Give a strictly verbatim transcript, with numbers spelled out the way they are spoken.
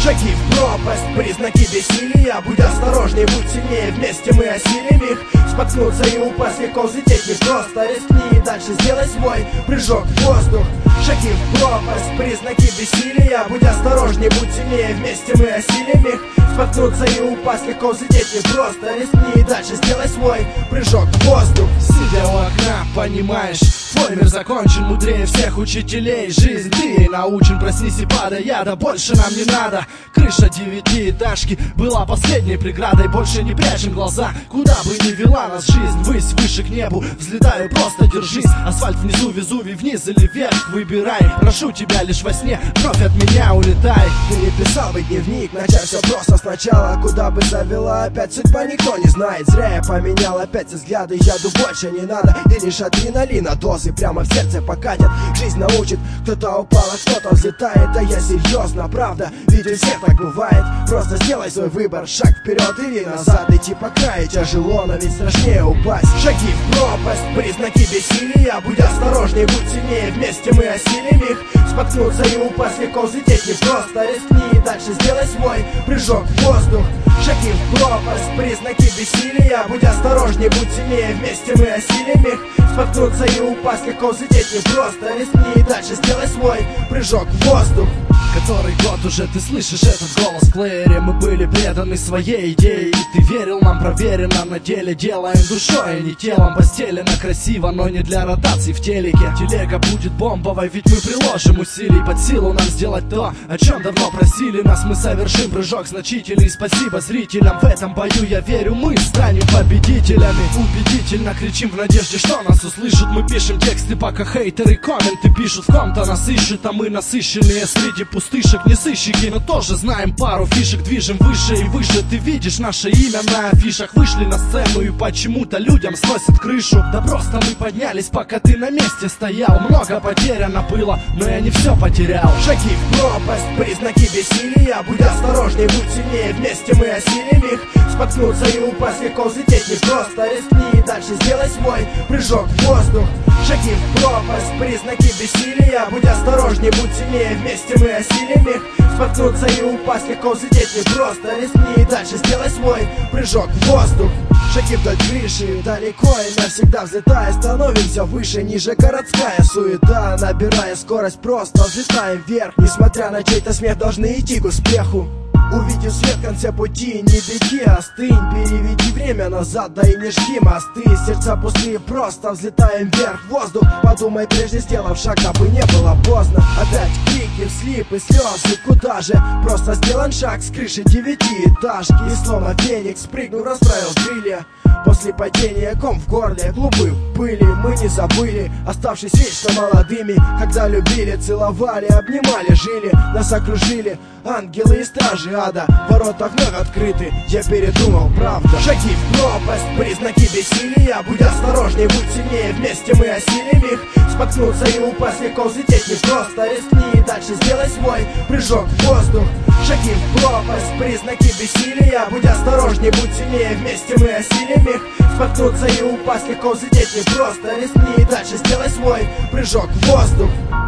Шаги в пропасть, признаки бессилия. Будь осторожней, будь сильнее, вместе мы осилим их. Споткнуться и упасть легко, взлететь непросто. Рискни и дальше сделай свой прыжок в воздух. Шаги в пропасть, признаки бессилия. Будь осторожней, будь сильнее, вместе мы осилим их. Споткнуться и упасть легко, взлететь непросто. Рискни и дальше сделай свой прыжок в воздух. Сидя у окна, понимаешь, твой мир закончен, мудрее всех учителей. Жизнь ты научен, проснись и падай, яда больше нам не надо. Крыша девятиэтажки была последней преградой. Больше не прячем глаза, куда бы ни вела нас жизнь. Высь, выше к небу, взлетаю, просто держись. Асфальт внизу, Везувий вниз или вверх, выбирай. Прошу тебя лишь во сне, вновь от меня улетай. Переписал бы дневник, начать все просто сначала. Куда бы завела опять судьба, никто не знает. Зря я поменял опять взгляды, яду больше не надо. И лишь адреналина дозы прямо в сердце покатят. Жизнь научит, кто-то упал, а кто-то взлетает. Да я серьезно, правда, ведь у всех так бывает. Просто сделай свой выбор, шаг вперед или назад. Идти по краю тяжело, но ведь страшнее упасть. Шаги в пропасть, признаки бессилия. Будь осторожней, будь сильнее, вместе мы осилим их. Споткнуться и упасть легко, взлететь непросто. Рискни и дальше сделай свой прыжок в воздух. Шаги в пропасть, признаки бессилия. Будь осторожней, будь сильнее, вместе мы осилим их. Споткнуться и упасть легко, взлететь непросто. Рискни и дальше сделай свой прыжок в воздух. Который год уже ты слышишь этот голос в плеере. Мы были преданы своей идее, и ты верил нам, проверено на деле. Делаем душой, а не телом. Постелено красиво, но не для ротаций в телеке. Телега будет бомбовой, ведь мы приложим усилий. Под силу нам сделать то, о чем давно просили нас. Мы совершим прыжок значительный. Спасибо зрителям, в этом бою я верю, мы станем победителями. Убедительно кричим в надежде, что нас услышат. Мы пишем тексты, пока хейтеры комменты пишут. В ком-то нас ищут, а мы насыщенные среди пустых пустышек, не сыщики, но тоже знаем пару фишек. Движем выше и выше, ты видишь наше имя на афишах. Вышли на сцену и почему-то людям сносят крышу. Да просто мы поднялись, пока ты на месте стоял. Много потеряно было, но я не все потерял. Шаги в пропасть, признаки бессилия. Будь осторожней, будь сильнее, вместе мы осилим их. Споткнуться и упасть легко, взлететь непросто. Рискни и дальше сделай свой прыжок в воздух. Шаги в пропасть, признаки бессилия. Будь осторожней, будь сильнее, вместе мы осилим их. Споткнуться и упасть легко, взлететь непросто. Рискни и дальше сделай свой прыжок в воздух. Шаги вдоль крыши, далеко и навсегда взлетая. Становимся выше, ниже городская суета. Набирая скорость, просто взлетаем вверх. Несмотря на чей-то смех, должны идти к успеху. Увидев свет в конце пути, не беги, остынь. Переведи время назад, да и не жги мосты. Сердца пустые, просто взлетаем вверх в воздух. Подумай, прежде сделав шаг, дабы не было поздно. Опять крики, вслипы, слезы, куда же? Просто сделан шаг с крыши девятиэтажки. И словно феникс, спрыгнул, расправил крылья. После падения ком в горле, клубы пыли. Мы не забыли, оставшись вечно молодыми. Когда любили, целовали, обнимали, жили. Нас окружили ангелы и стражи ада. Ворота вновь открыты, я передумал, правда. Шаги в пропасть, признаки бессилия. Будь осторожней, будь сильнее, вместе мы осилим их. Споткнуться и упасть легко, взлететь непросто. Рискни и дальше сделай свой прыжок в воздух. Шаги в пропасть, признаки бессилия. Будь осторожней, будь сильнее, вместе мы осилим их. Споткнуться и упасть легко, взлететь непросто. Рискни и дальше сделай свой прыжок в воздух.